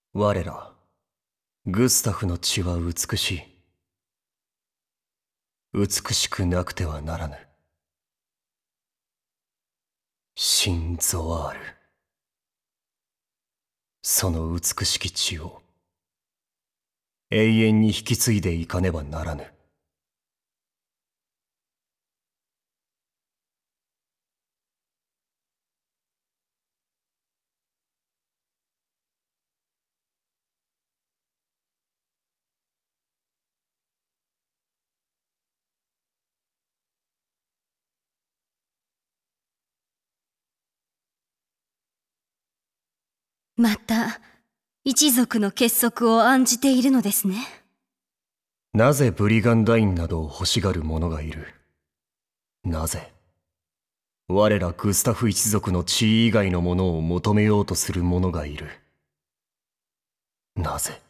我らグスタフの血は美しい。美しくなくてはならぬ。シン・ゾワール、その美しき血を永遠に引き継いでいかねばならぬ。 また一族の結束を案じているのですね。 なぜブリガンダインなどを欲しがる者がいる？なぜ我らグスタフ一族の地位以外のものを求めようとする者がいる？なぜ